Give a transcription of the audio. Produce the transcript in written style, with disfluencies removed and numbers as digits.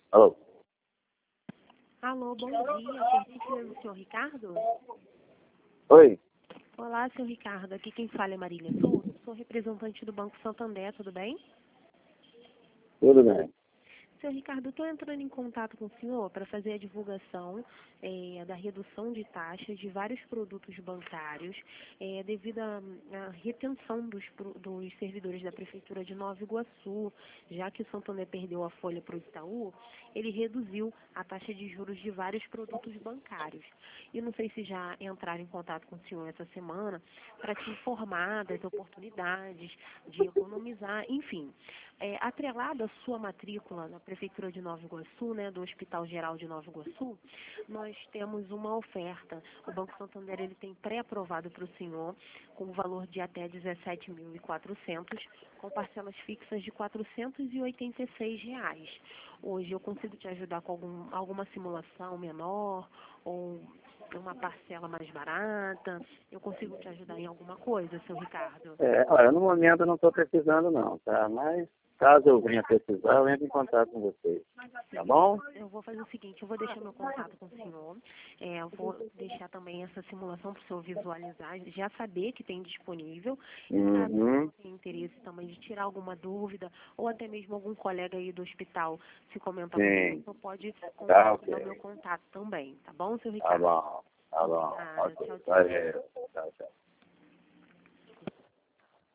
Alô? Alô, bom dia. Por gentileza, o senhor Ricardo? Oi? Olá, senhor Ricardo. Aqui quem fala é Marília Souza. Sou representante do Banco Santander, tudo bem? Tudo bem. Senhor Ricardo, estou entrando em contato com o senhor para fazer a divulgação da redução de taxas de vários produtos bancários devido à retenção dos servidores da Prefeitura de Nova Iguaçu. Já que o Santander perdeu a folha para o Itaú, ele reduziu a taxa de juros de vários produtos bancários. E não sei se já entraram em contato com o senhor essa semana para te informar das oportunidades de economizar, enfim. Atrelado à sua matrícula na Prefeitura de Nova Iguaçu, do Hospital Geral de Nova Iguaçu, nós temos uma oferta. O Banco Santander ele tem pré-aprovado para o senhor com um valor de até R$ 17.400, com parcelas fixas de R$ 486. Hoje eu consigo te ajudar com alguma simulação menor ou uma parcela mais barata? Eu consigo te ajudar em alguma coisa, seu Ricardo? Olha, no momento eu não estou precisando não, tá? Mas caso eu venha precisar, eu entro em contato com vocês. Tá bom? Eu vou fazer o seguinte, eu vou deixar meu contato com o senhor, eu vou deixar também essa simulação para o senhor visualizar, já saber que tem disponível, e caso o senhor tenha interesse também de tirar alguma dúvida, ou até mesmo algum colega aí do hospital se comentar com o senhor, o senhor pode compartilhar o meu contato também, tá bom, seu Ricardo? Tá bom. Obrigada, Ok. tchau, tchau. Valeu. Tchau, tchau.